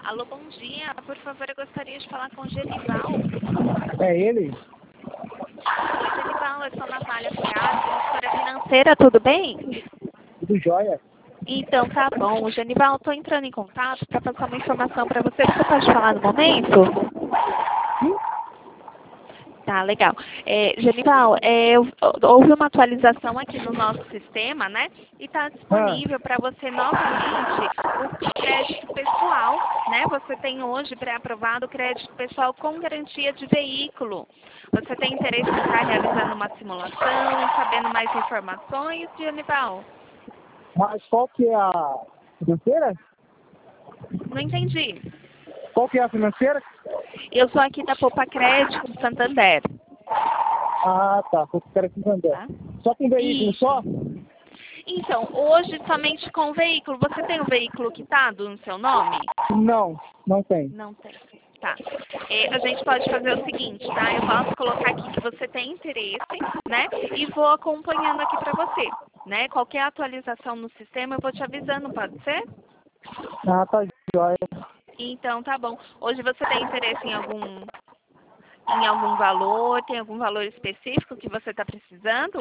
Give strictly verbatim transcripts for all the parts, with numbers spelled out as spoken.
Alô, bom dia. Por favor, eu gostaria de falar com o Genival. É ele? Oi, Genival, eu sou a Natália Furado, gestora financeira, tudo bem? Tudo jóia? Então, tá bom. Genival, estou entrando em contato para passar uma informação para você. Você pode falar no momento? Sim. Tá, legal. É, Genival, é, houve uma atualização aqui no nosso sistema, né? E está disponível para você novamente o crédito pessoal, né? Você tem hoje pré-aprovado o crédito pessoal com garantia de veículo. Você tem interesse em estar realizando uma simulação e sabendo mais informações, Genival? Mas qual que é a financeira? Não entendi. Qual que é a financeira? Eu sou aqui da Poupa Crédito Santander. Ah, tá. Eu quero que vender. Tá? Só com veículo Isso. só? Então, hoje somente com o veículo. Você tem um veículo quitado no seu nome? Não, não tem. Não tem. Tá. É, a gente pode fazer o seguinte, tá? Eu posso colocar aqui que você tem interesse, né? E vou acompanhando aqui para você, né? Qualquer atualização no sistema eu vou te avisando, pode ser? Ah, tá jóia. Então, tá bom. Hoje você tem interesse em algum em algum valor? Tem algum valor específico que você está precisando?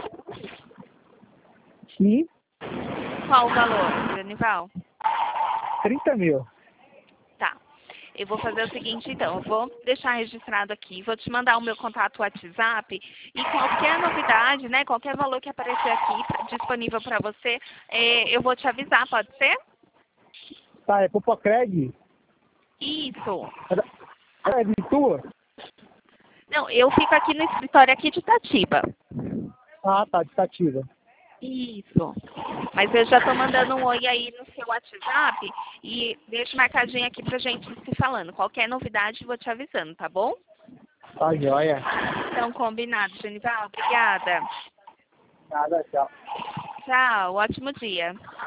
Sim, Qual o valor, Genival? trinta mil. Tá. Eu vou fazer o seguinte, então. Eu vou deixar registrado aqui, vou te mandar o meu contato WhatsApp e qualquer novidade, né, qualquer valor que aparecer aqui pra- disponível para você, é, eu vou te avisar, pode ser? Tá, é Popocred? Isso. É de tua? Não, eu fico aqui no escritório aqui de Itatiba. Ah, tá, de cativa. Isso. Mas eu já estou mandando um oi aí no seu WhatsApp e deixo marcadinho aqui pra gente se falando. Qualquer novidade, vou te avisando, tá bom? Tá jóia. Então, combinado, Genival. Obrigada. Nada, tchau. Tchau, ótimo dia.